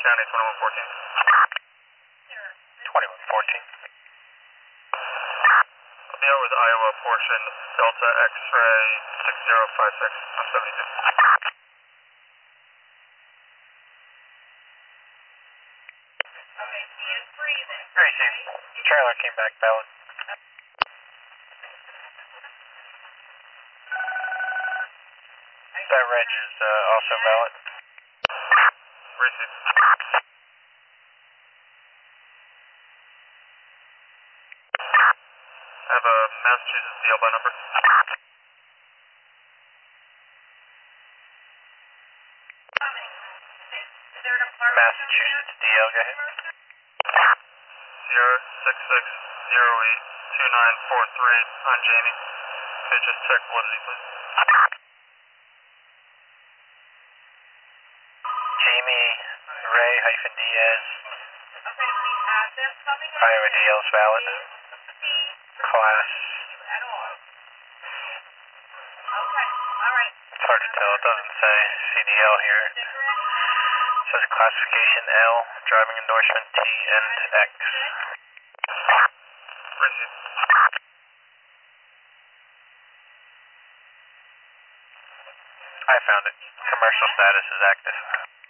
County 2114. 2114. Leo with Iowa portion, Delta X-ray 6056 on 72. Very safe. Trailer came back valid. That reg is also valid. Receive. I have a Massachusetts DL by number. Massachusetts DL, go ahead. Sierra 66082943 on Jamie. Could you just check validity, please? Jamie Ray-Diaz. Iowa DL is valid. Class. It's hard to tell, it doesn't say CDL here. It says classification L, driving endorsement T and X. Receive. I found it. Commercial status is active.